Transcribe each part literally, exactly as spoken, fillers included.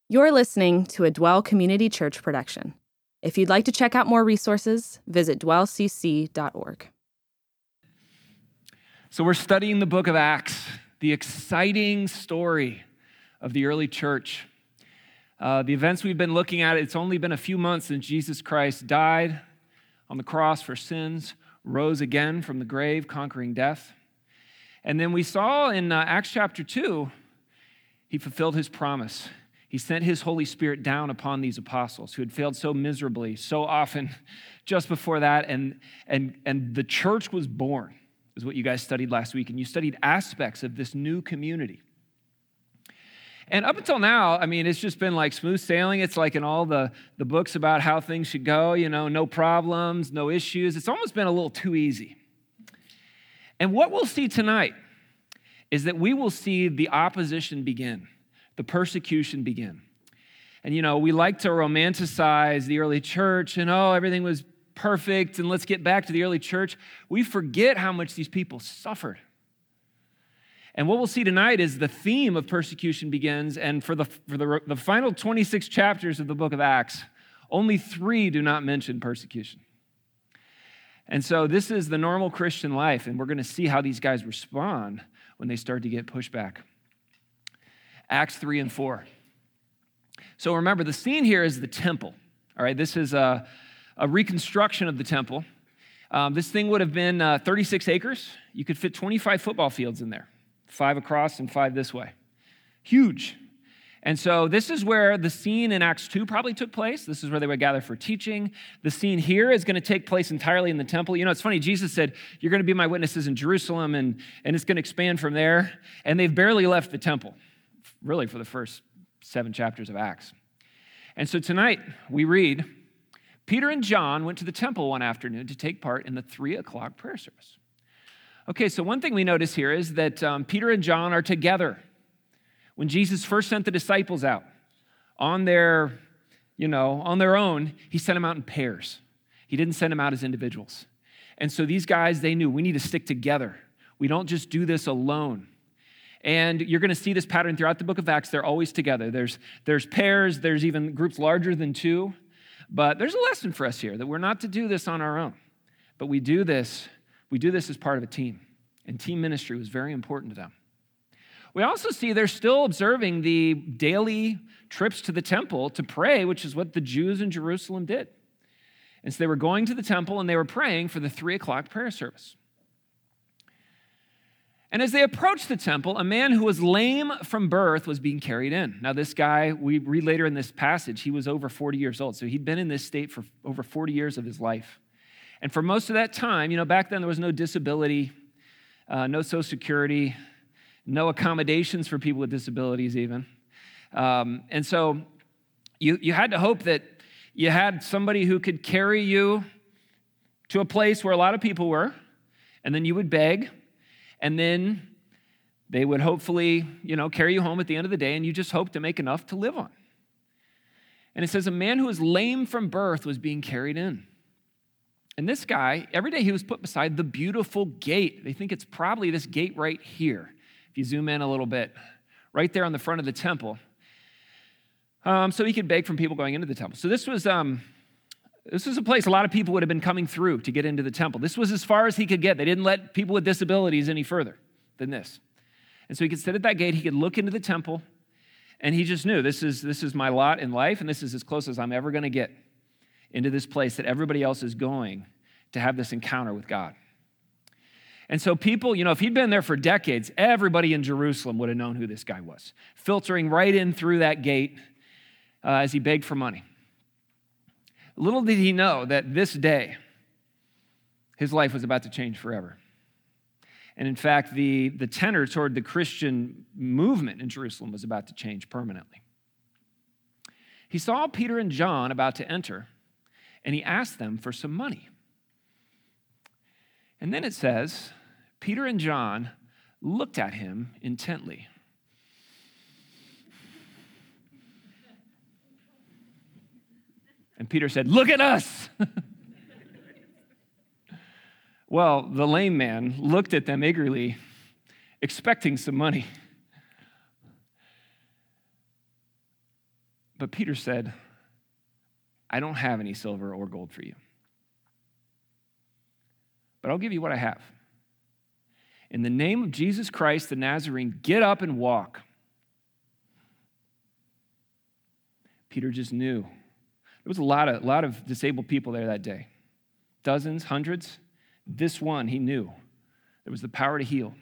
You're listening to a Dwell Community Church production. If you'd like to check out more resources, visit dwell c c dot org. So we're studying the book of Acts, the exciting story of the early church. Uh, the events we've been looking at, it's only been a few months since Jesus Christ died on the cross for sins, rose again from the grave, conquering death. And then we saw in uh, Acts chapter two, he fulfilled his promise. He sent his Holy Spirit down upon these apostles who had failed so miserably, so often just before that. And, and, and the church was born, is what you guys studied last week. And you studied aspects of this new community. And up until now, I mean, it's just been like smooth sailing. It's like in all the, the books about how things should go, you know, no problems, no issues. It's almost been a little too easy. And what we'll see tonight is that we will see the opposition begin. The persecution began. And, you know, we like to romanticize the early church and, oh, everything was perfect and let's get back to the early church. We forget how much these people suffered. And what we'll see tonight is the theme of persecution begins, and for the, for the, the final twenty-six chapters of the book of Acts, only three do not mention persecution. And so this is the normal Christian life, and we're going to see how these guys respond when they start to get pushback. Acts three and four. So remember, the scene here is the temple. All right, this is a, a reconstruction of the temple. Um, this thing would have been uh, thirty-six acres. You could fit twenty-five football fields in there, five across and five this way. Huge. And so this is where the scene in Acts two probably took place. This is where they would gather for teaching. The scene here is going to take place entirely in the temple. You know, it's funny, Jesus said, you're going to be my witnesses in Jerusalem, and, and it's going to expand from there. And they've barely left the temple, really for the first seven chapters of Acts. And so tonight we read, Peter and John went to the temple one afternoon to take part in the three o'clock prayer service. Okay, so one thing we notice here is that um, Peter and John are together. When Jesus first sent the disciples out on their, you know, on their own, he sent them out in pairs. He didn't send them out as individuals. And so these guys, they knew we need to stick together. We don't just do this alone. And you're going to see this pattern throughout the book of Acts. They're always together. There's, there's pairs. There's even groups larger than two. But there's a lesson for us here that we're not to do this on our own. But we do this, we do this as part of a team. And team ministry was very important to them. We also see they're still observing the daily trips to the temple to pray, which is what the Jews in Jerusalem did. And so they were going to the temple and they were praying for the three o'clock prayer service. And as they approached the temple, a man who was lame from birth was being carried in. Now, this guy, we read later in this passage, he was over forty years old. So he'd been in this state for over forty years of his life. And for most of that time, you know, back then there was no disability, uh, no Social Security, no accommodations for people with disabilities even. Um, and so you, you had to hope that you had somebody who could carry you to a place where a lot of people were, and then you would beg, and then they would hopefully, you know, carry you home at the end of the day, and you just hope to make enough to live on. And it says a man who was lame from birth was being carried in. And this guy, every day he was put beside the beautiful gate. They think it's probably this gate right here. If you zoom in a little bit, right there on the front of the temple. Um, so he could beg from people going into the temple. So this was um, this was a place a lot of people would have been coming through to get into the temple. This was as far as he could get. They didn't let people with disabilities any further than this. And so he could sit at that gate, he could look into the temple, and he just knew this is, this is my lot in life, and this is as close as I'm ever going to get into this place that everybody else is going to have this encounter with God. And so people, you know, if he'd been there for decades, everybody in Jerusalem would have known who this guy was, filtering right in through that gate uh, as he begged for money. Little did he know that this day, his life was about to change forever. And in fact, the, the tenor toward the Christian movement in Jerusalem was about to change permanently. He saw Peter and John about to enter, and he asked them for some money. And then it says, Peter and John looked at him intently. And Peter said, "Look at us." Well, the lame man looked at them eagerly, expecting some money. But Peter said, I don't have any silver or gold for you, but I'll give you what I have. In the name of Jesus Christ the Nazarene, get up and walk. Peter just knew. There was a lot of, lot of disabled people there that day. Dozens, hundreds. This one, he knew. There was the power to heal.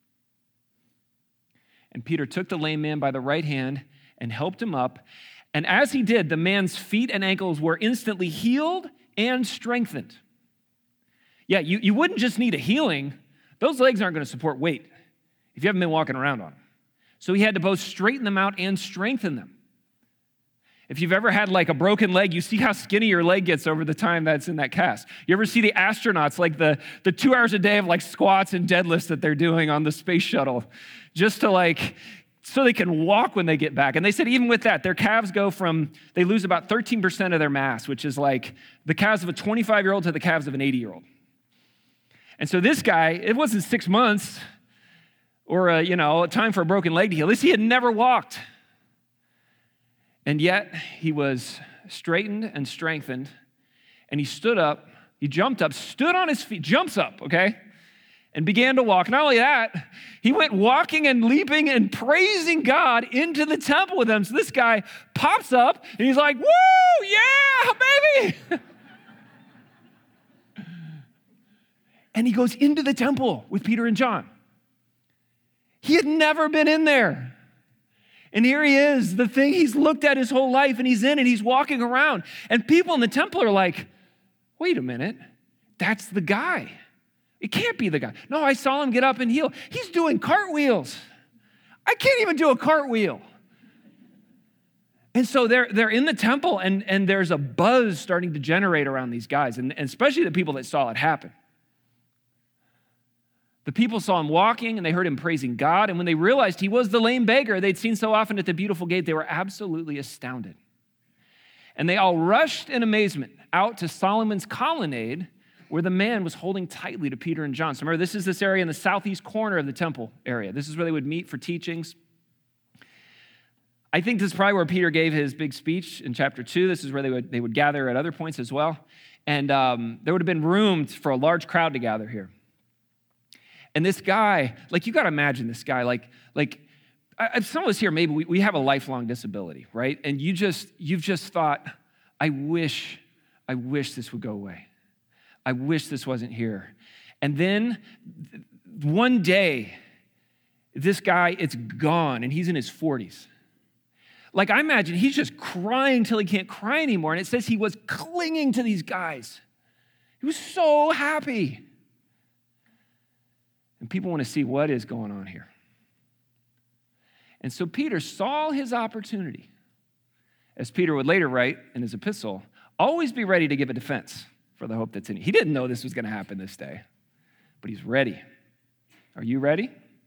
And Peter took the lame man by the right hand and helped him up. And as he did, the man's feet and ankles were instantly healed and strengthened. Yeah, you, you wouldn't just need a healing. Those legs aren't going to support weight if you haven't been walking around on them. So he had to both straighten them out and strengthen them. If you've ever had like a broken leg, you see how skinny your leg gets over the time that's in that cast. You ever see the astronauts, like the, the two hours a day of like squats and deadlifts that they're doing on the space shuttle, just to like, so they can walk when they get back. And they said even with that, their calves go from, they lose about thirteen percent of their mass, which is like the calves of a twenty-five-year-old to the calves of an eighty-year-old. And so this guy, it wasn't six months or, a, you know, a time for a broken leg to heal. This, he had never walked. And yet he was straightened and strengthened, and he stood up, he jumped up, stood on his feet, jumps up, okay, and began to walk. Not only that, he went walking and leaping and praising God into the temple with them. So this guy pops up, and he's like, woo, yeah, baby. And he goes into the temple with Peter and John. He had never been in there. And here he is, the thing he's looked at his whole life, and he's in and he's walking around. And people in the temple are like, wait a minute, that's the guy. It can't be the guy. No, I saw him get up and heal. He's doing cartwheels. I can't even do a cartwheel. And so they're, they're in the temple, and, and there's a buzz starting to generate around these guys, and, and especially the people that saw it happen. The people saw him walking, and they heard him praising God. And when they realized he was the lame beggar they'd seen so often at the beautiful gate, they were absolutely astounded. And they all rushed in amazement out to Solomon's colonnade, where the man was holding tightly to Peter and John. So remember, this is this area in the southeast corner of the temple area. This is where they would meet for teachings. I think this is probably where Peter gave his big speech in chapter two. This is where they would, they would gather at other points as well. And um, there would have been room for a large crowd to gather here. And this guy, like, you got to imagine this guy, like, like I, some of us here, maybe we, we have a lifelong disability, right? And you just, you've just thought, I wish, I wish this would go away. I wish this wasn't here. And then one day, this guy, it's gone, and he's in his forties. Like, I imagine he's just crying till he can't cry anymore. And it says he was clinging to these guys. He was so happy. And people want to see what is going on here. And so Peter saw his opportunity. As Peter would later write in his epistle, always be ready to give a defense for the hope that's in you. He didn't know this was going to happen this day, but he's ready. Are you ready?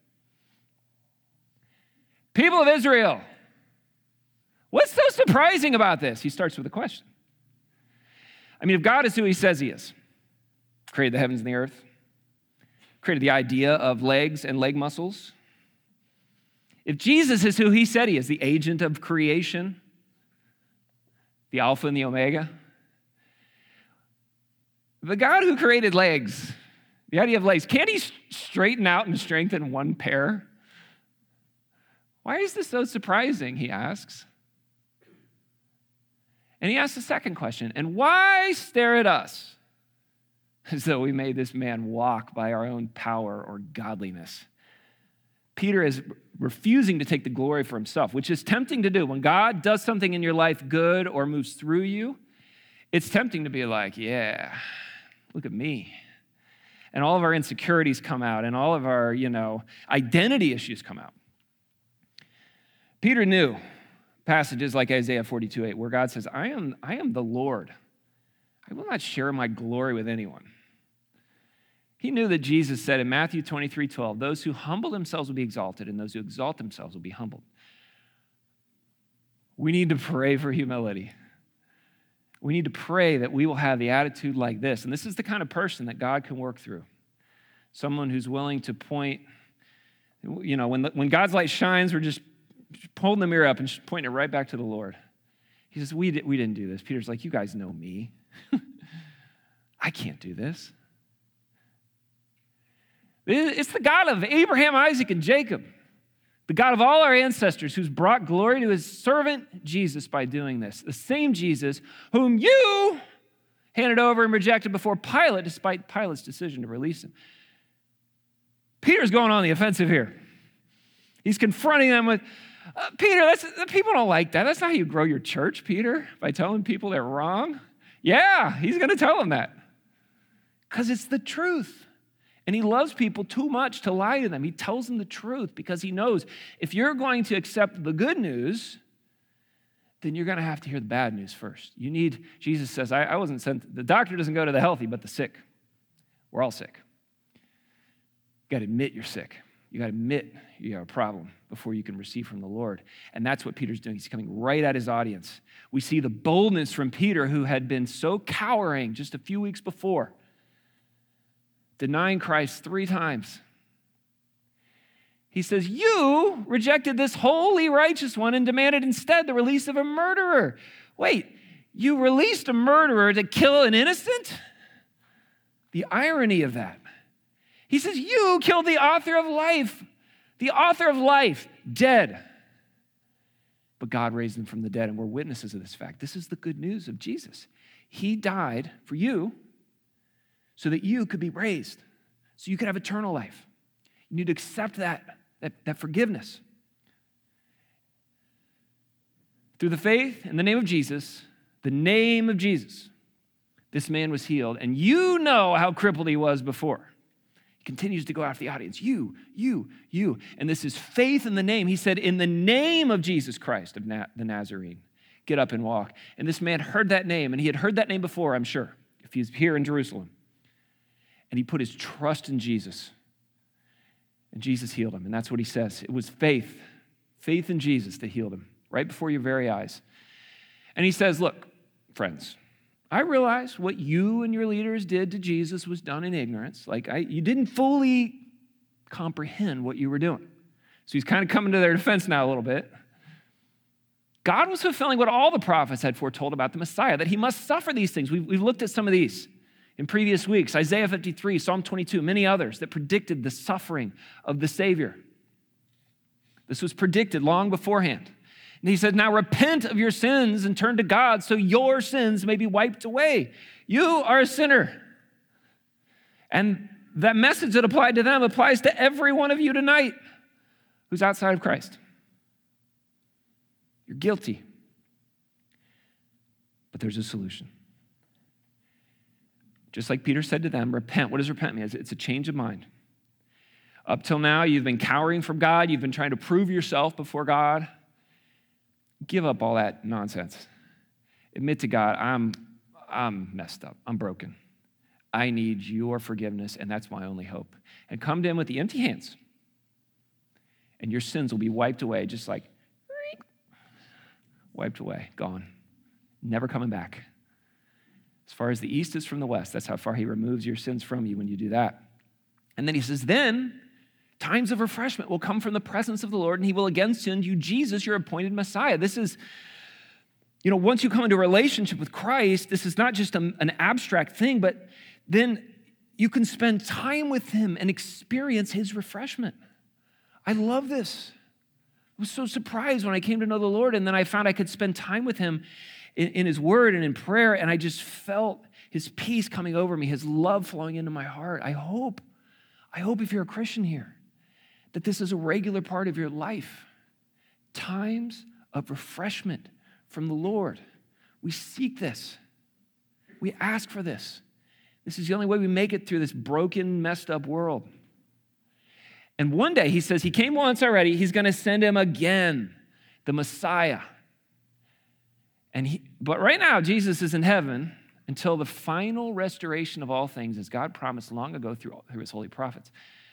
People of Israel, what's so surprising about this? He starts with a question. I mean, if God is who he says he is, created the heavens and the earth, created the idea of legs and leg muscles. If Jesus is who he said he is, the agent of creation, the Alpha and the Omega, the God who created legs, the idea of legs, can't he straighten out and strengthen one pair? Why is this so surprising, he asks. And he asks the second question, and why stare at us? As though we made this man walk by our own power or godliness. Peter is refusing to take the glory for himself, which is tempting to do. When God does something in your life good or moves through you, it's tempting to be like, yeah, look at me. And all of our insecurities come out, and all of our, you know, identity issues come out. Peter knew passages like Isaiah forty-two eight, where God says, I am, I am the Lord. I will not share my glory with anyone. He knew that Jesus said in Matthew twenty-three twelve, those who humble themselves will be exalted, and those who exalt themselves will be humbled. We need to pray for humility. We need to pray that we will have the attitude like this. And this is the kind of person that God can work through. Someone who's willing to point, you know, when, the, when God's light shines, we're just holding the mirror up and just pointing it right back to the Lord. He says, we, di- we didn't do this. Peter's like, you guys know me. I can't do this. It's the God of Abraham, Isaac, and Jacob, the God of all our ancestors who's brought glory to his servant Jesus by doing this. The same Jesus whom you handed over and rejected before Pilate, despite Pilate's decision to release him. Peter's going on the offensive here. He's confronting them with, uh, Peter, that's, people don't like that. That's not how you grow your church, Peter, by telling people they're wrong. Yeah, he's going to tell them that because it's the truth. And he loves people too much to lie to them. He tells them the truth because he knows if you're going to accept the good news, then you're going to have to hear the bad news first. You need, Jesus says, I, I wasn't sent, the doctor doesn't go to the healthy, but the sick. We're all sick. You got to admit you're sick. You got to admit you have a problem before you can receive from the Lord. And that's what Peter's doing. He's coming right at his audience. We see the boldness from Peter, who had been so cowering just a few weeks before, denying Christ three times. He says, you rejected this holy, righteous one and demanded instead the release of a murderer. Wait, you released a murderer to kill an innocent? The irony of that. He says, you killed the author of life. The author of life, dead. But God raised him from the dead, and we're witnesses of this fact. This is the good news of Jesus. He died for you so that you could be raised, so you could have eternal life. You need to accept that, that, that forgiveness. Through the faith in the name of Jesus, the name of Jesus, this man was healed. And you know how crippled he was before. He continues to go after the audience. You, you, you. And this is faith in the name. He said, in the name of Jesus Christ of Na- the Nazarene, get up and walk. And this man heard that name, and he had heard that name before, I'm sure, if he's here in Jerusalem. And he put his trust in Jesus. And Jesus healed him. And that's what he says. It was faith, faith in Jesus that healed him right before your very eyes. And he says, look, friends, I realize what you and your leaders did to Jesus was done in ignorance. Like, I, you didn't fully comprehend what you were doing. So he's kind of coming to their defense now a little bit. God was fulfilling what all the prophets had foretold about the Messiah, that he must suffer these things. We've, we've looked at some of these in previous weeks, Isaiah fifty-three, Psalm twenty-two, many others that predicted the suffering of the Savior. This was predicted long beforehand. And he said, now repent of your sins and turn to God so your sins may be wiped away. You are a sinner. And that message that applied to them applies to every one of you tonight who's outside of Christ. You're guilty. But there's a solution. Just like Peter said to them, repent. What does repent mean? It's a change of mind. Up till now, you've been cowering from God. You've been trying to prove yourself before God. Give up all that nonsense. Admit to God, I'm, I'm messed up. I'm broken. I need your forgiveness, and that's my only hope. And come to him with the empty hands, and your sins will be wiped away, just like wiped away, gone, never coming back. As far as the east is from the west, that's how far he removes your sins from you when you do that. And then he says, then times of refreshment will come from the presence of the Lord, and he will again send you Jesus, your appointed Messiah. This is, you know, once you come into a relationship with Christ, this is not just a, an abstract thing, but then you can spend time with him and experience his refreshment. I love this. I was so surprised when I came to know the Lord, and then I found I could spend time with him in, in his word and in prayer, and I just felt his peace coming over me, his love flowing into my heart. I hope, I hope if you're a Christian here, that this is a regular part of your life. Times of refreshment from the Lord. We seek this. We ask for this. This is the only way we make it through this broken, messed up world. And one day, he says, he came once already, he's going to send him again, the Messiah. And he, but right now, Jesus is in heaven until the final restoration of all things, as God promised long ago through, through his holy prophets.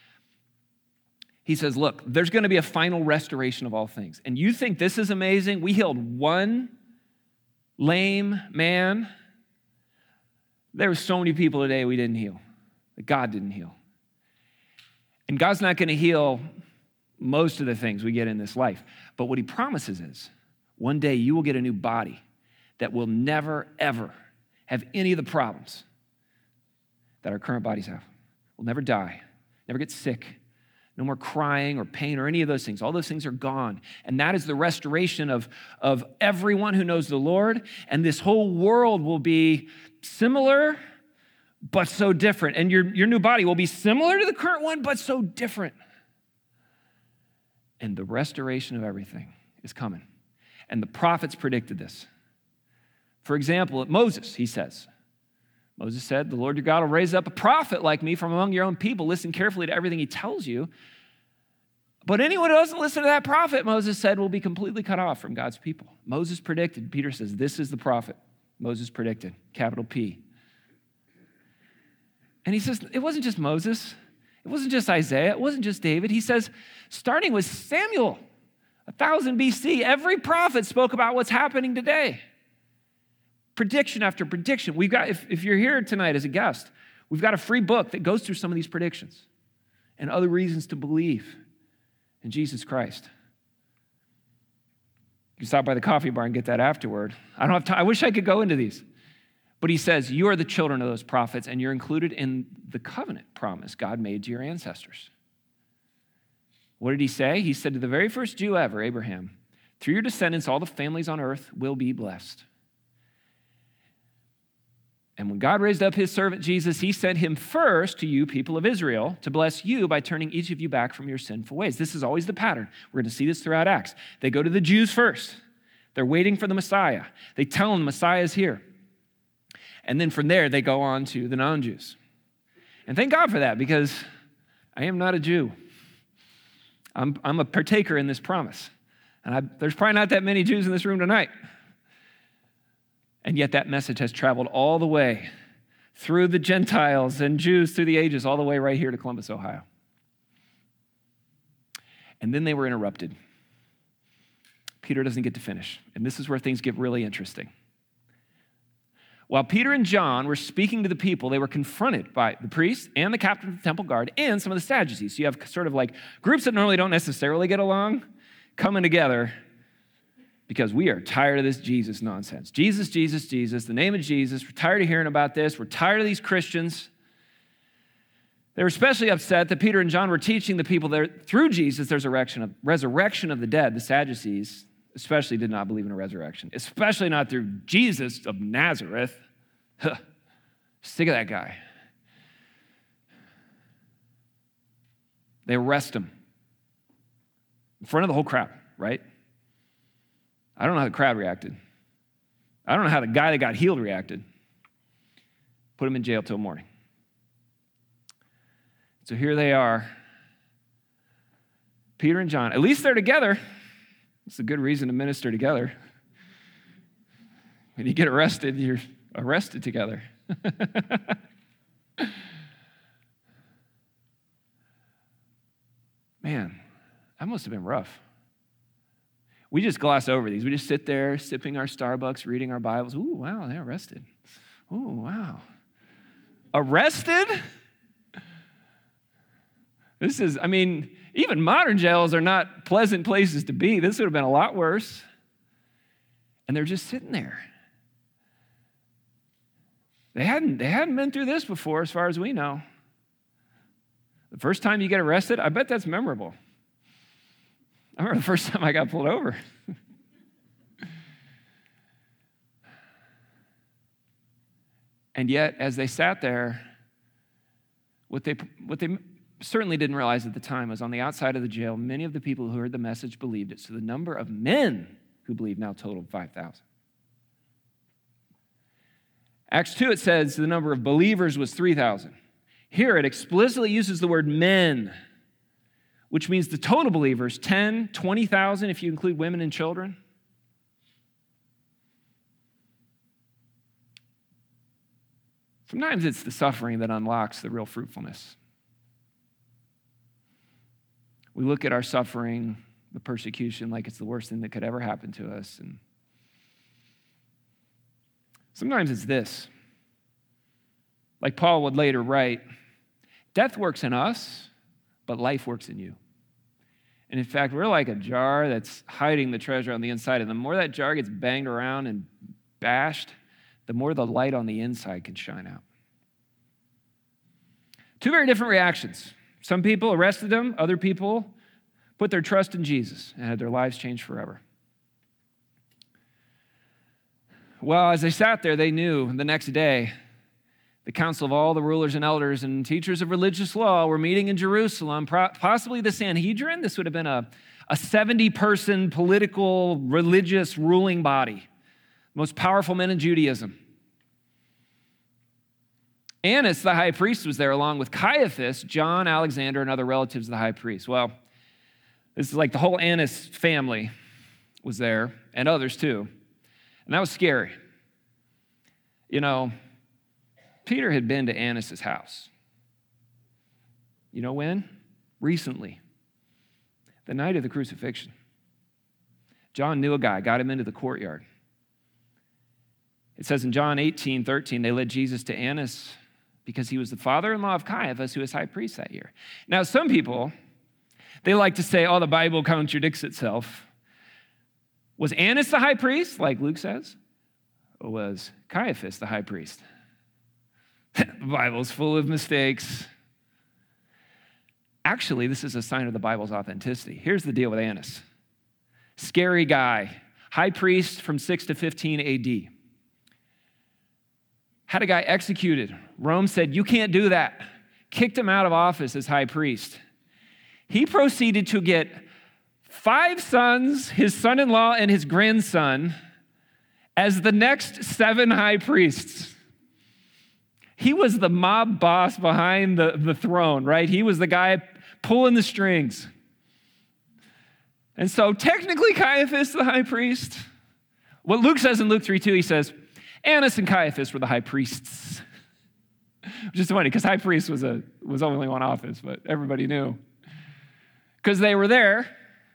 He says, look, there's going to be a final restoration of all things. And you think this is amazing? We healed one lame man. There were so many people today we didn't heal, that God didn't heal. And God's not going to heal most of the things we get in this life. But what he promises is, one day you will get a new body that will never, ever have any of the problems that our current bodies have. We'll never die, never get sick, no more crying or pain or any of those things. All those things are gone. And that is the restoration of, of everyone who knows the Lord. And this whole world will be similar, but so different. And your, your new body will be similar to the current one, but so different. And the restoration of everything is coming. And the prophets predicted this. For example, Moses, he says, Moses said, the Lord your God will raise up a prophet like me from among your own people. Listen carefully to everything he tells you. But anyone who doesn't listen to that prophet, Moses said, will be completely cut off from God's people. Moses predicted. Peter says, this is the prophet. Moses predicted, capital P. And he says, it wasn't just Moses. It wasn't just Isaiah. It wasn't just David. He says, starting with Samuel, one thousand B C, every prophet spoke about what's happening today. Prediction after prediction. We've got, if, if you're here tonight as a guest, we've got a free book that goes through some of these predictions and other reasons to believe in Jesus Christ. You can stop by the coffee bar and get that afterward. I don't have time. I wish I could go into these. But he says, you are the children of those prophets, and you're included in the covenant promise God made to your ancestors. What did he say? He said to the very first Jew ever, Abraham, through your descendants, all the families on earth will be blessed. And when God raised up his servant Jesus, he sent him first to you, people of Israel, to bless you by turning each of you back from your sinful ways. This is always the pattern. We're going to see this throughout Acts. They go to the Jews first. They're waiting for the Messiah. They tell them the Messiah is here. And then from there, they go on to the non-Jews. And thank God for that, because I am not a Jew. I'm, I'm a partaker in this promise. And I, there's probably not that many Jews in this room tonight. And yet that message has traveled all the way through the Gentiles and Jews through the ages, all the way right here to Columbus, Ohio. And then they were interrupted. Peter doesn't get to finish. And this is where things get really interesting. While Peter and John were speaking to the people, they were confronted by the priests and the captain of the temple guard and some of the Sadducees. So you have sort of like groups that normally don't necessarily get along coming together because we are tired of this Jesus nonsense. Jesus, Jesus, Jesus, the name of Jesus. We're tired of hearing about this. We're tired of these Christians. They were especially upset that Peter and John were teaching the people that through Jesus there's a resurrection of, resurrection of the dead. The Sadducees especially did not believe in a resurrection, especially not through Jesus of Nazareth. Huh. Sick of that guy. They arrest him in front of the whole crowd, right? I don't know how the crowd reacted. I don't know how the guy that got healed reacted. Put him in jail till morning. So here they are, Peter and John. At least they're together. It's a good reason to minister together. When you get arrested, you're arrested together. Man, that must have been rough. We just gloss over these. We just sit there sipping our Starbucks, reading our Bibles. Ooh, wow, they're arrested. Ooh, wow. Arrested? This is, I mean, even modern jails are not pleasant places to be. This would have been a lot worse. And they're just sitting there. They hadn't, they hadn't been through this before, as far as we know. The first time you get arrested, I bet that's memorable. I remember the first time I got pulled over. And yet, as they sat there, what they, what they certainly didn't realize at the time was on the outside of the jail, many of the people who heard the message believed it. So the number of men who believed now totaled five thousand. Acts two, it says the number of believers was three thousand. Here, it explicitly uses the word men, which means the total believers, ten, twenty thousand if you include women and children. Sometimes it's the suffering that unlocks the real fruitfulness. We look at our suffering, the persecution, like it's the worst thing that could ever happen to us. And sometimes it's this. Like Paul would later write, death works in us, but life works in you. And in fact, we're like a jar that's hiding the treasure on the inside. And the more that jar gets banged around and bashed, the more the light on the inside can shine out. Two very different reactions. Some people arrested him, other people put their trust in Jesus and had their lives changed forever. Well, as they sat there, they knew the next day the council of all the rulers and elders and teachers of religious law were meeting in Jerusalem, possibly the Sanhedrin. This would have been a, a seventy-person political, religious ruling body, most powerful men in Judaism. Annas, the high priest, was there along with Caiaphas, John, Alexander, and other relatives of the high priest. Well, this is like the whole Annas family was there, and others too. And that was scary. You know, Peter had been to Annas' house. You know when? Recently. The night of the crucifixion. John knew a guy, got him into the courtyard. It says in John eighteen thirteen, they led Jesus to Annas because he was the father-in-law of Caiaphas, who was high priest that year. Now, some people, they like to say, oh, the Bible contradicts itself. Was Annas the high priest, like Luke says? Or was Caiaphas the high priest? The Bible's full of mistakes. Actually, this is a sign of the Bible's authenticity. Here's the deal with Annas. Scary guy, high priest from six to fifteen A D. Had a guy executed. Rome said, you can't do that. Kicked him out of office as high priest. He proceeded to get five sons, his son-in-law and his grandson, as the next seven high priests. He was the mob boss behind the, the throne, right? He was the guy pulling the strings. And so technically Caiaphas, the high priest, what Luke says in Luke three two, he says, Annas and Caiaphas were the high priests. Which is funny, because high priest was, a, was only one office, but everybody knew. Because they were there.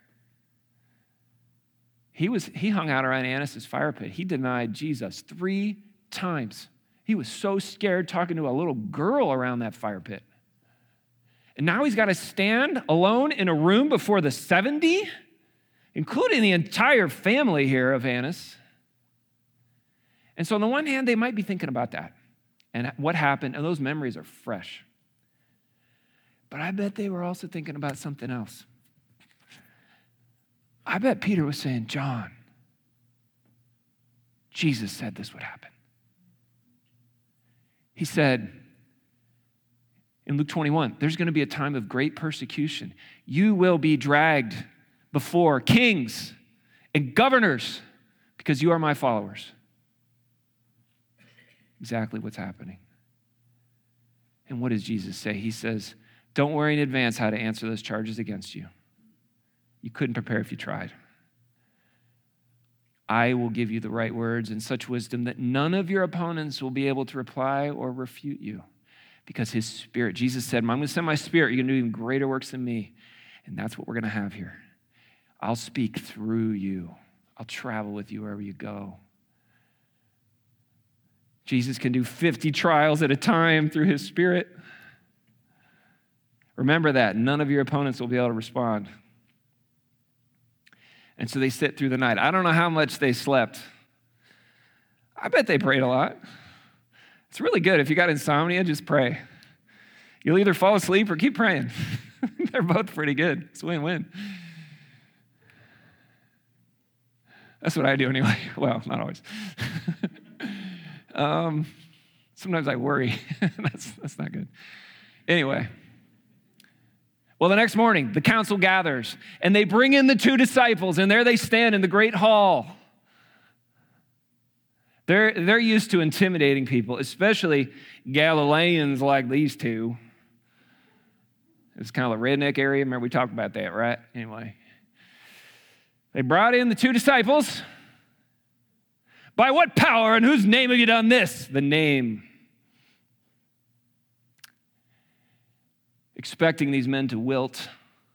He was he hung out around Annas' fire pit. He denied Jesus three times. He was so scared talking to a little girl around that fire pit. And now he's got to stand alone in a room before the seventy, including the entire family here of Annas. And so on the one hand, they might be thinking about that and what happened, and those memories are fresh. But I bet they were also thinking about something else. I bet Peter was saying, John, Jesus said this would happen. He said in Luke twenty-one, there's going to be a time of great persecution. You will be dragged before kings and governors because you are my followers. Exactly what's happening. And what does Jesus say? He says, don't worry in advance how to answer those charges against you. You couldn't prepare if you tried. I will give you the right words and such wisdom that none of your opponents will be able to reply or refute you, because his spirit, Jesus said, I'm going to send my spirit. You're going to do even greater works than me. And that's what we're going to have here. I'll speak through you. I'll travel with you wherever you go. Jesus can do fifty trials at a time through his spirit. Remember that. None of your opponents will be able to respond. And so they sit through the night. I don't know how much they slept. I bet they prayed a lot. It's really good. If you got insomnia, just pray. You'll either fall asleep or keep praying. They're both pretty good. It's win-win. That's what I do anyway. Well, not always. um, sometimes I worry. that's, that's not good. Anyway. Well, the next morning, the council gathers, and they bring in the two disciples, and there they stand in the great hall. They're, they're used to intimidating people, especially Galileans like these two. It's kind of a redneck area. Remember, we talked about that, right? Anyway. They brought in the two disciples. By what power and whose name have you done this? The name. Expecting these men to wilt.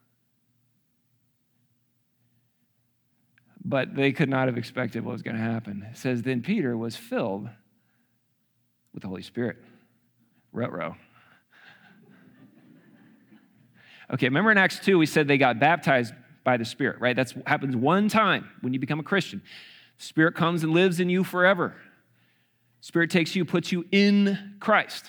But they could not have expected what was going to happen. It says, then Peter was filled with the Holy Spirit. Ruh-roh. Okay, remember in Acts two, we said they got baptized by the Spirit, right? That happens one time when you become a Christian. Spirit comes and lives in you forever. Spirit takes you, puts you in Christ.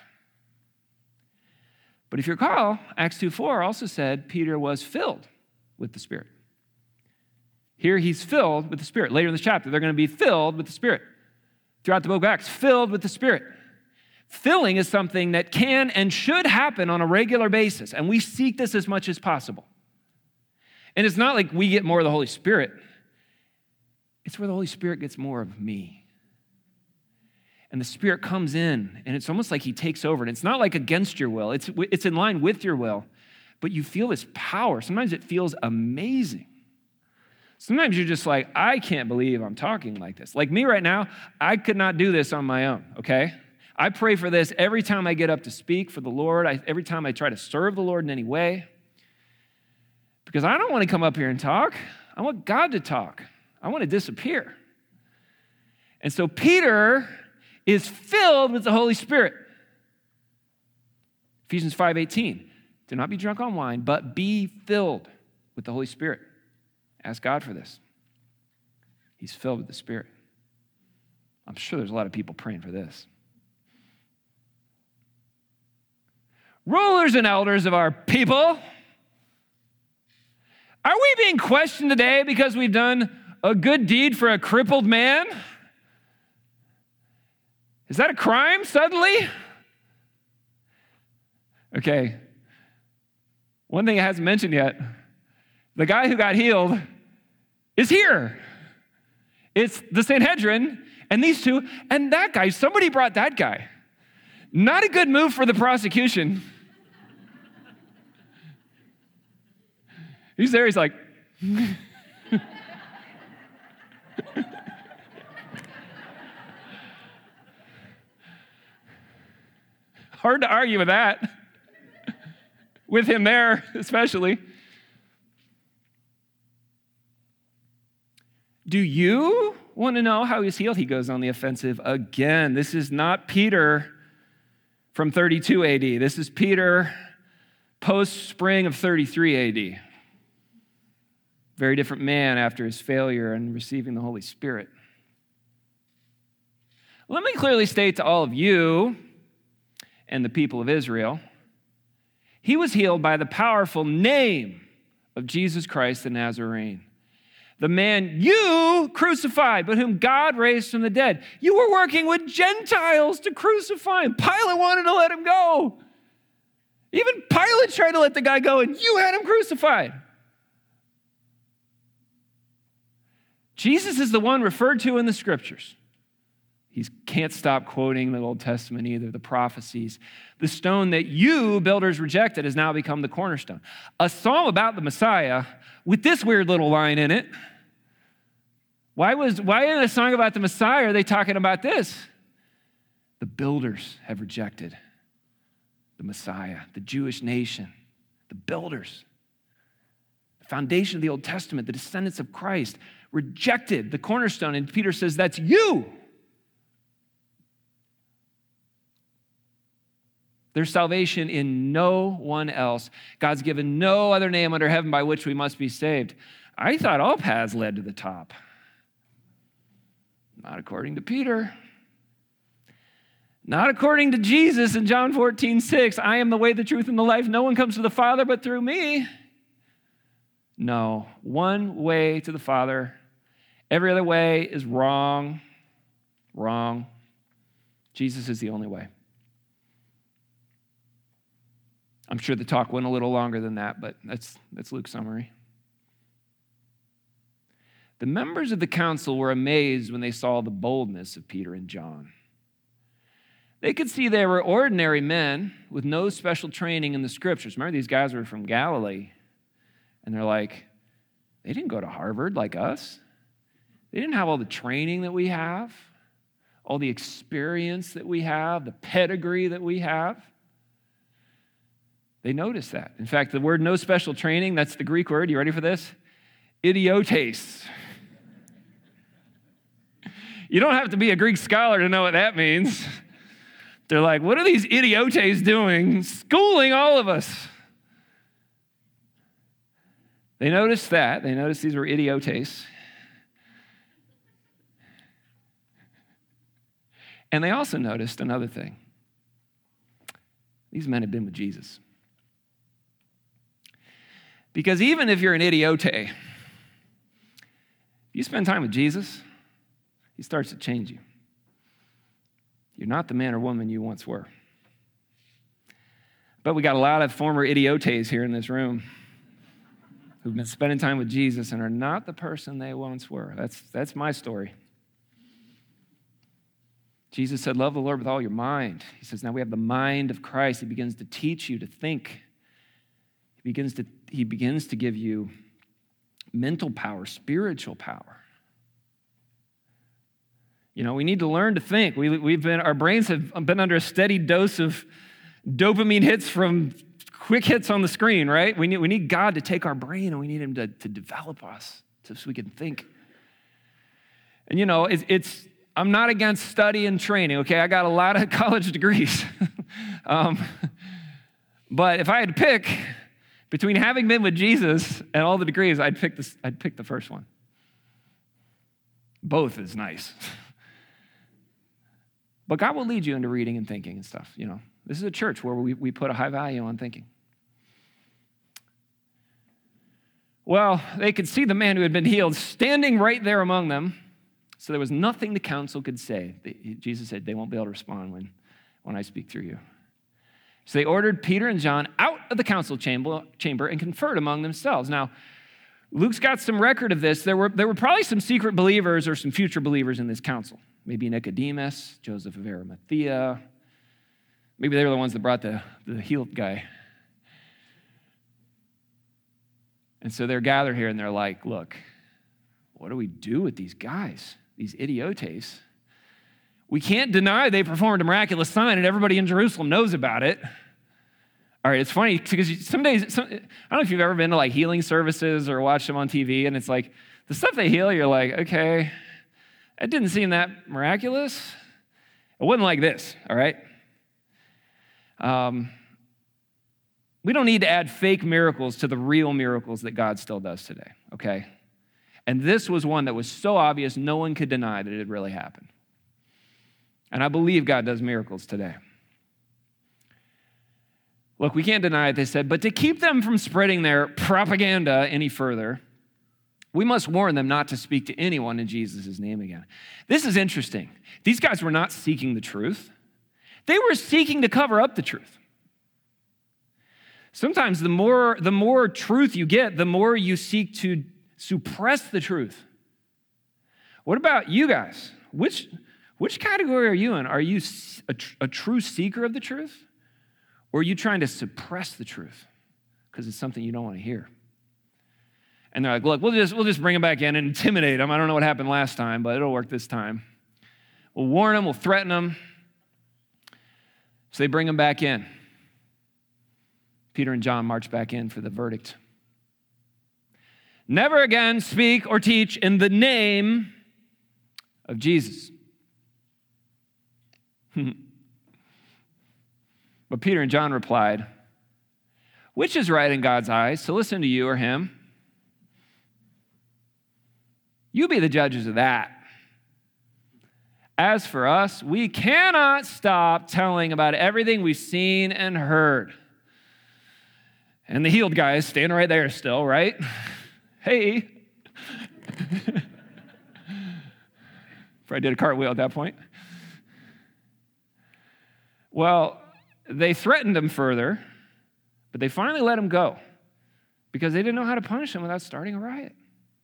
But if you recall, Acts two four also said Peter was filled with the Spirit. Here he's filled with the Spirit. Later in this chapter, they're going to be filled with the Spirit. Throughout the book of Acts, filled with the Spirit. Filling is something that can and should happen on a regular basis, and we seek this as much as possible. And it's not like we get more of the Holy Spirit. It's where the Holy Spirit gets more of me. And the Spirit comes in, and it's almost like he takes over. And it's not like against your will. It's, it's in line with your will. But you feel this power. Sometimes it feels amazing. Sometimes you're just like, I can't believe I'm talking like this. Like me right now, I could not do this on my own, okay? I pray for this every time I get up to speak for the Lord, I, every time I try to serve the Lord in any way. Because I don't want to come up here and talk. I want God to talk. I want to disappear. And so Peter is filled with the Holy Spirit. Ephesians five eighteen, do not be drunk on wine, but be filled with the Holy Spirit. Ask God for this. He's filled with the Spirit. I'm sure there's a lot of people praying for this. Rulers and elders of our people, are we being questioned today because we've done a good deed for a crippled man? Is that a crime suddenly? Okay. One thing I hasn't mentioned yet, the guy who got healed is here. It's the Sanhedrin and these two, and that guy, somebody brought that guy. Not a good move for the prosecution. He's there, he's like, hard to argue with that. With him there, especially. Do you want to know how he's healed? He goes on the offensive again. This is not Peter from thirty-two A D. This is Peter post-spring of thirty-three A D. Very different man after his failure in receiving the Holy Spirit. Let me clearly state to all of you and the people of Israel, he was healed by the powerful name of Jesus Christ the Nazarene, the man you crucified, but whom God raised from the dead. You were working with Gentiles to crucify him. Pilate wanted to let him go. Even Pilate tried to let the guy go, and you had him crucified. Jesus is the one referred to in the scriptures. He can't stop quoting the Old Testament either, the prophecies. The stone that you, builders, rejected has now become the cornerstone. A psalm about the Messiah with this weird little line in it. Why was why in a song about the Messiah are they talking about this? The builders have rejected the Messiah, the Jewish nation, the builders. The foundation of the Old Testament, the descendants of Christ, rejected the cornerstone. And Peter says, that's you. There's salvation in no one else. God's given no other name under heaven by which we must be saved. I thought all paths led to the top. Not according to Peter. Not according to Jesus in John fourteen six. I am the way, the truth, and the life. No one comes to the Father but through me. No, one way to the Father. Every other way is wrong. Wrong. Jesus is the only way. I'm sure the talk went a little longer than that, but that's, that's Luke's summary. The members of the council were amazed when they saw the boldness of Peter and John. They could see they were ordinary men with no special training in the scriptures. Remember, these guys were from Galilee, and they're like, they didn't go to Harvard like us. They didn't have all the training that we have, all the experience that we have, the pedigree that we have. They noticed that. In fact, the word no special training, that's the Greek word. You ready for this? Idiotes. You don't have to be a Greek scholar to know what that means. They're like, what are these idiotes doing? Schooling all of us. They noticed that. They noticed these were idiotes. And they also noticed another thing. These men had been with Jesus. Because even if you're an idiote, you spend time with Jesus, he starts to change you. You're not the man or woman you once were. But we got a lot of former idiotes here in this room who've been spending time with Jesus and are not the person they once were. That's, that's my story. Jesus said, love the Lord with all your mind. He says, now we have the mind of Christ. He begins to teach you to think. He begins to, he begins to give you mental power, spiritual power. You know, we need to learn to think. We, we've been, our brains have been under a steady dose of dopamine hits from quick hits on the screen, right? We need, we need God to take our brain and we need him to, to develop us so we can think. And you know, it's, it's I'm not against study and training, okay? I got a lot of college degrees. um, but if I had to pick between having been with Jesus and all the degrees, I'd pick this, I'd pick the first one. Both is nice. But God will lead you into reading and thinking and stuff, you know. This is a church where we, we put a high value on thinking. Well, they could see the man who had been healed standing right there among them. So there was nothing the council could say. They, Jesus said, they won't be able to respond when, when I speak through you. So they ordered Peter and John out of the council chamber, chamber and conferred among themselves. Now, Luke's got some record of this. There were, there were probably some secret believers or some future believers in this council. Maybe Nicodemus, Joseph of Arimathea. Maybe they were the ones that brought the, the healed guy. And so they're gathered here and they're like, look, what do we do with these guys, these idiotes? We can't deny they performed a miraculous sign and everybody in Jerusalem knows about it. All right, it's funny because some days, some, I don't know if you've ever been to like healing services or watched them on T V, and it's like the stuff they heal, you're like, okay, it didn't seem that miraculous. It wasn't like this, all right? Um, we don't need to add fake miracles to the real miracles that God still does today, okay? And this was one that was so obvious, no one could deny that it had really happened. And I believe God does miracles today. Look, we can't deny it, they said, but to keep them from spreading their propaganda any further, we must warn them not to speak to anyone in Jesus' name again. This is interesting. These guys were not seeking the truth. They were seeking to cover up the truth. Sometimes the more, the more truth you get, the more you seek to suppress the truth. What about you guys? Which, which category are you in? Are you a, a true seeker of the truth? Or are you trying to suppress the truth because it's something you don't want to hear? And they're like, look, we'll just, we'll just bring them back in and intimidate them. I don't know what happened last time, but it'll work this time. We'll warn them, we'll threaten them. So they bring them back in. Peter and John march back in for the verdict. Never again speak or teach in the name of Jesus. But Peter and John replied, which is right in God's eyes, to listen to you or him? You be the judges of that. As for us, we cannot stop telling about everything we've seen and heard. And the healed guy is standing right there still, right? Hey. Probably did a cartwheel at that point. Well, they threatened him further, but they finally let him go because they didn't know how to punish him without starting a riot.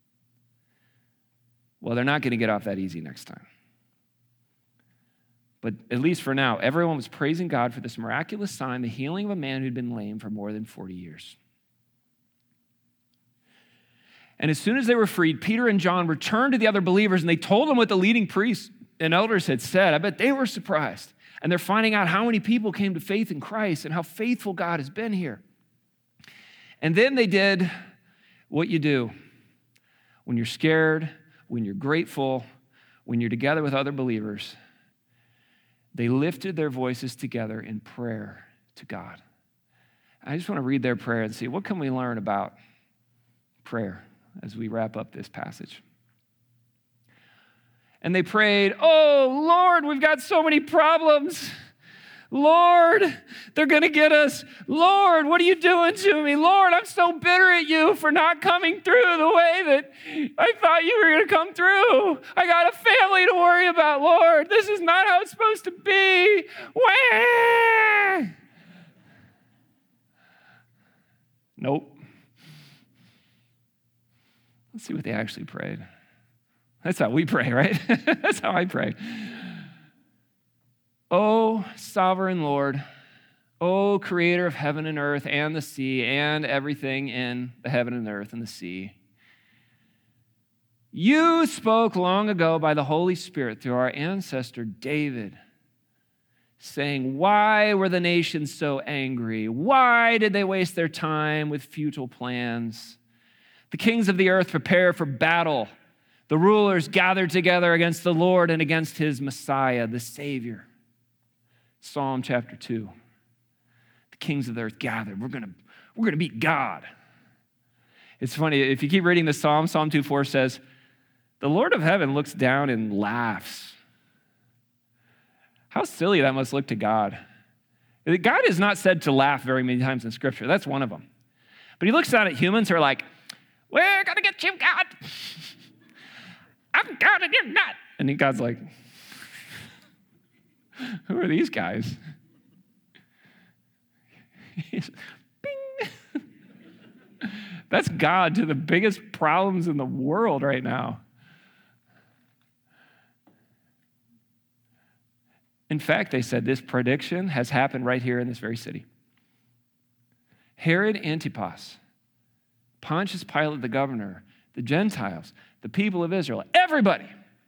Well, they're not going to get off that easy next time. But at least for now, everyone was praising God for this miraculous sign, the healing of a man who'd been lame for more than forty years. And as soon as they were freed, Peter and John returned to the other believers and they told them what the leading priests and elders had said. I bet they were surprised. And they're finding out how many people came to faith in Christ and how faithful God has been here. And then they did what you do when you're scared, when you're grateful, when you're together with other believers. They lifted their voices together in prayer to God. I just want to read their prayer and see what can we learn about prayer as we wrap up this passage. And they prayed, oh, Lord, we've got so many problems. Lord, they're going to get us. Lord, what are you doing to me? Lord, I'm so bitter at you for not coming through the way that I thought you were going to come through. I got a family to worry about, Lord. This is not how it's supposed to be. Wah! Nope. Let's see what they actually prayed. That's how we pray, right? That's how I pray. O sovereign Lord, O creator of heaven and earth and the sea and everything in the heaven and earth and the sea, you spoke long ago by the Holy Spirit through our ancestor David, saying, why were the nations so angry? Why did they waste their time with futile plans? The kings of the earth prepare for battle. The rulers gathered together against the Lord and against his Messiah, the Savior. Psalm chapter two. The kings of the earth gathered. We're gonna, we're gonna beat God. It's funny, if you keep reading the Psalm, Psalm two four says, the Lord of heaven looks down and laughs. How silly that must look to God. God is not said to laugh very many times in Scripture. That's one of them. But he looks down at humans who are like, we're gonna get you, God. I'm God and you're not. And God's like, who are these guys? Bing. That's God to the biggest problems in the world right now. In fact, they said this prediction has happened right here in this very city. Herod Antipas, Pontius Pilate, the governor, the Gentiles, the people of Israel, everybody,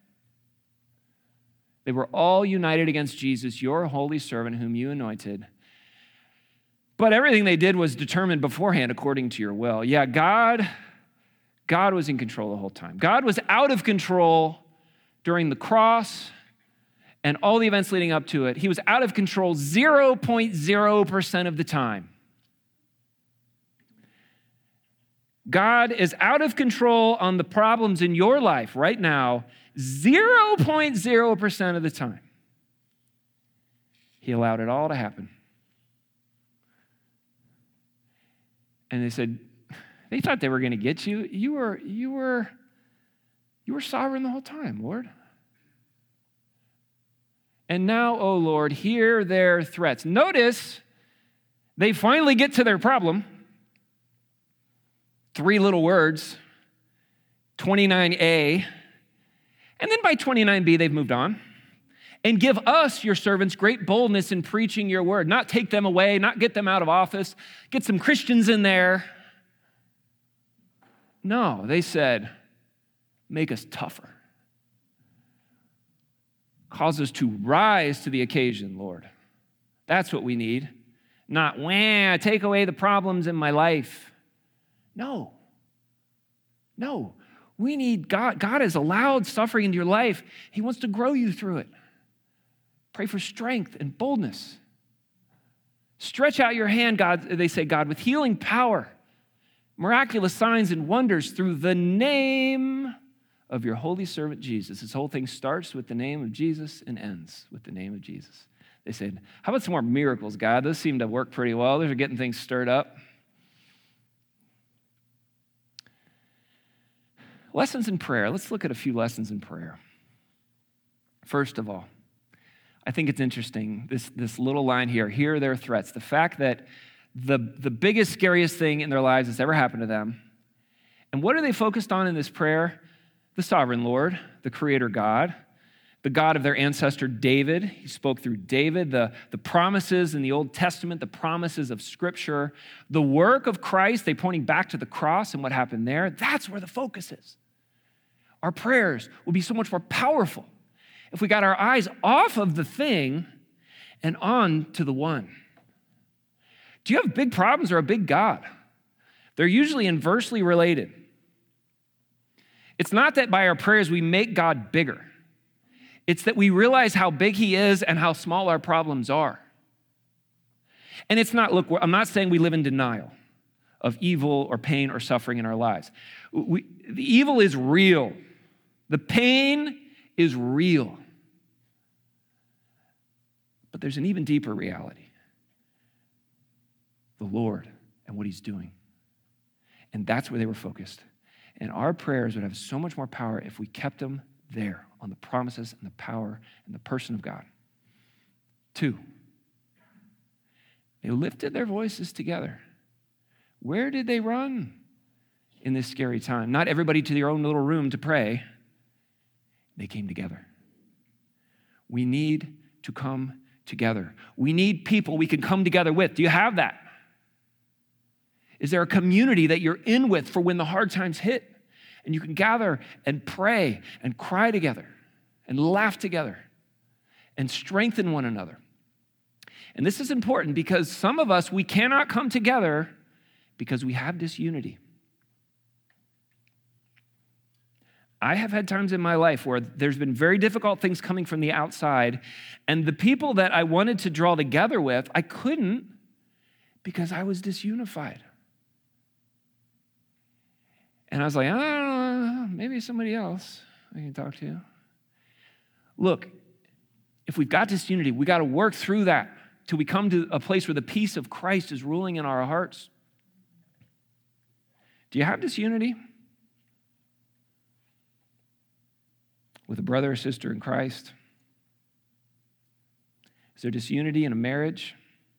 they were all united against Jesus, your holy servant whom you anointed. But everything they did was determined beforehand according to your will. Yeah, God, God was in control the whole time. God was out of control during the cross and all the events leading up to it. He was out of control zero point zero percent of the time. God is out of control on the problems in your life right now zero point zero percent of the time. He allowed it all to happen. And they said, they thought they were going to get you. You were, you were, you were sovereign the whole time, Lord. And now, oh Lord, hear their threats. Notice they finally get to their problem. Three little words, twenty-nine A. And then by twenty-nine B, they've moved on. And give us, your servants, great boldness in preaching your word. Not take them away, not get them out of office, get some Christians in there. No, they said, make us tougher. Cause us to rise to the occasion, Lord. That's what we need. Not, wah, take away the problems in my life. No. No. We need God. God has allowed suffering into your life. He wants to grow you through it. Pray for strength and boldness. Stretch out your hand, God, they say, God, with healing power, miraculous signs and wonders through the name of your holy servant Jesus. This whole thing starts with the name of Jesus and ends with the name of Jesus. They said, how about some more miracles, God? Those seem to work pretty well. Those are getting things stirred up. Lessons in prayer. Let's look at a few lessons in prayer. First of all, I think it's interesting, this, this little line here, hear their threats. The fact that the, the biggest, scariest thing in their lives that's ever happened to them. And what are they focused on in this prayer? The sovereign Lord, the creator God, the God of their ancestor David. He spoke through David, the, the promises in the Old Testament, the promises of Scripture, the work of Christ, they pointing back to the cross and what happened there. That's where the focus is. Our prayers will be so much more powerful if we got our eyes off of the thing and on to the one. Do you have big problems or a big God? They're usually inversely related. It's not that by our prayers we make God bigger. It's that we realize how big he is and how small our problems are. And it's not, look, I'm not saying we live in denial of evil or pain or suffering in our lives. We, the evil is real. The pain is real. But there's an even deeper reality. The Lord and what he's doing. And that's where they were focused. And our prayers would have so much more power if we kept them there on the promises and the power and the person of God. Two, they lifted their voices together. Where did they run in this scary time? Not everybody to their own little room to pray. They came together. We need to come together. We need people we can come together with. Do you have that? Is there a community that you're in with for when the hard times hit? And you can gather and pray and cry together and laugh together and strengthen one another. And this is important because some of us, we cannot come together because we have disunity. I have had times in my life where there's been very difficult things coming from the outside, and the people that I wanted to draw together with, I couldn't because I was disunified. And I was like, I don't know, maybe somebody else I can talk to. Look, if we've got disunity, we got to work through that till we come to a place where the peace of Christ is ruling in our hearts. Do you have disunity with a brother or sister in Christ? Is there disunity in a marriage?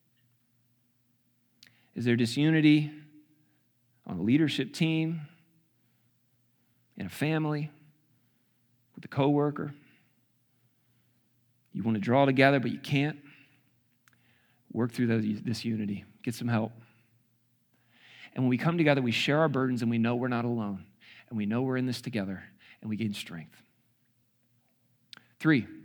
Is there disunity on a leadership team, in a family, with a coworker? You want to draw together, but you can't? Work through those, this unity. Get some help. And when we come together, we share our burdens, and we know we're not alone. And we know we're in this together, and we gain strength. Three,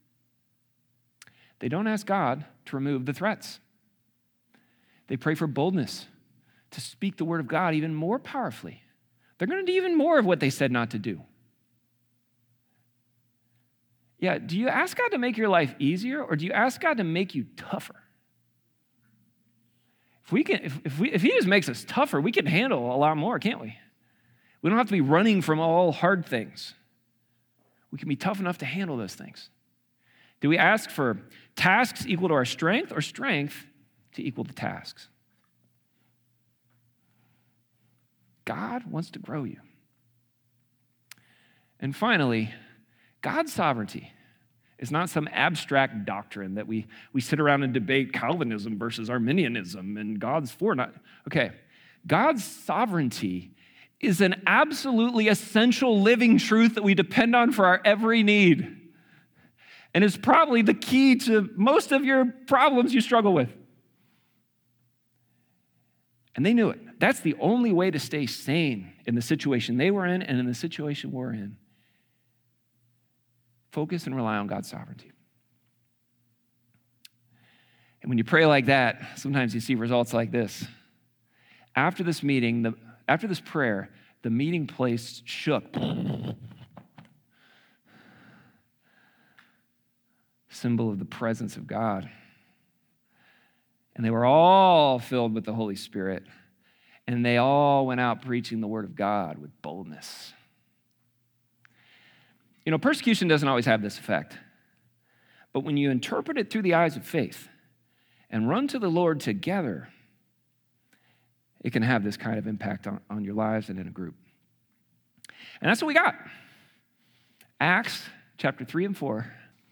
they don't ask God to remove the threats. They pray for boldness to speak the word of God even more powerfully. They're going to do even more of what they said not to do. Yeah, do you ask God to make your life easier, or do you ask God to make you tougher? If we can, if, if we, if he just makes us tougher, we can handle a lot more, can't we? We don't have to be running from all hard things. We can be tough enough to handle those things. Do we ask for tasks equal to our strength, or strength to equal the tasks? God wants to grow you. And finally, God's sovereignty is not some abstract doctrine that we, we sit around and debate Calvinism versus Arminianism and God's for not. Okay, God's sovereignty is an absolutely essential living truth that we depend on for our every need. And is probably the key to most of your problems you struggle with. And they knew it. That's the only way to stay sane in the situation they were in and in the situation we're in. Focus and rely on God's sovereignty. And when you pray like that, sometimes you see results like this. After this meeting, the, after this prayer, the meeting place shook. Symbol of the presence of God. And they were all filled with the Holy Spirit. And they all went out preaching the word of God with boldness. You know, persecution doesn't always have this effect. But when you interpret it through the eyes of faith and run to the Lord together, it can have this kind of impact on, on your lives and in a group. And that's what we got. Acts chapter three and four.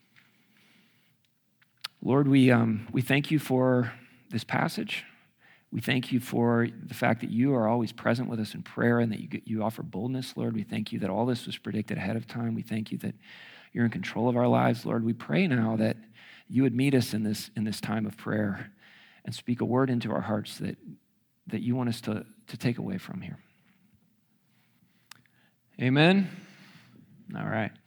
Lord, we, um, we thank you for this passage. We thank you for the fact that you are always present with us in prayer and that you, you offer boldness, Lord. We thank you that all this was predicted ahead of time. We thank you that you're in control of our lives, Lord. We pray now that you would meet us in this, in this time of prayer and speak a word into our hearts that, that you want us to, to take away from here. Amen? All right.